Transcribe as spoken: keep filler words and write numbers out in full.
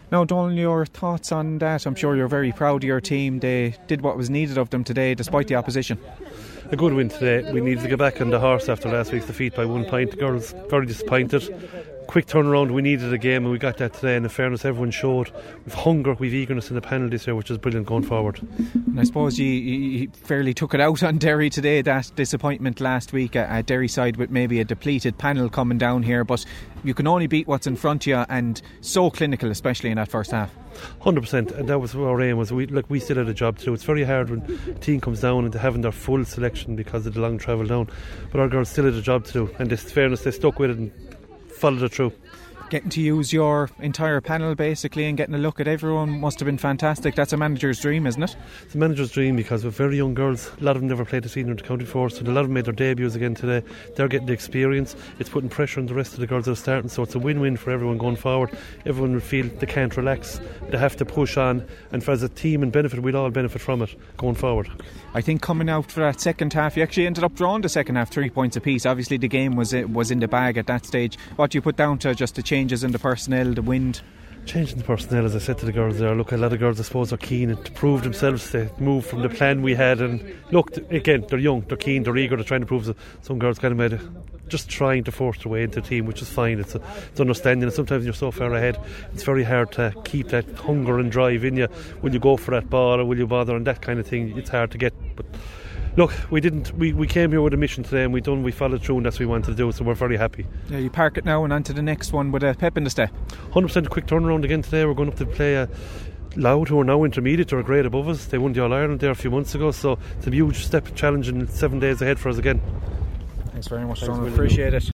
Now, Donal, your thoughts on that? I'm sure you're very proud of your team. They did what was needed of them today, despite the opposition. A good win today. We needed to get back on the horse after last week's defeat by one point. The girls very disappointed. Quick turnaround, we needed a game and we got that today, and in fairness everyone showed we've hunger, we've eagerness in the panel this year, which is brilliant going forward. And I suppose you, you fairly took it out on Derry today, that disappointment last week at, at Derry side with maybe a depleted panel coming down here, but you can only beat what's in front of you, and so clinical, especially in that first half. one hundred percent, and that was our aim. Was we like we still had a job to do. It's very hard when a team comes down and having their full selection because of the long travel down, but our girls still had a job to do, and in fairness they stuck with it and followed it through. Getting to use your entire panel basically and getting a look at everyone must have been fantastic. That's a manager's dream, isn't it? It's a manager's dream because we're very young girls. A lot of them never played the senior to county force, and a lot of them made their debuts again today. They're getting the experience. It's putting pressure on the rest of the girls that are starting, so it's a win-win for everyone going forward. Everyone will feel they can't relax, they have to push on, and for as a team and benefit, we'll all benefit from it going forward. I think coming out for that second half, you actually ended up drawing the second half three points apiece. Obviously the game was was in the bag at that stage. What do you put down to just the changes in the personnel, the wind? Changing the personnel, as I said to the girls there, look, a lot of girls I suppose are keen to prove themselves. They move from the plan we had, and look, again, they're young, they're keen, they're eager, they're trying to prove that some girls kind of made it, just trying to force their way into the team, which is fine. It's, a, it's understanding, and sometimes you're so far ahead it's very hard to keep that hunger and drive in you. Will you go for that ball or will you bother, and that kind of thing, it's hard to get. But look, we didn't. We, we came here with a mission today, and we done. We followed through, and that's what we wanted to do. So we're very happy. Yeah, you park it now and on to the next one with a pep in the step. one hundred percent quick turnaround again today. We're going up to play a Loud, who are now intermediate, or a grade above us. They won the All Ireland there a few months ago, so it's a huge step challenge, and seven days ahead for us again. Thanks very much, Donal. Appreciate it.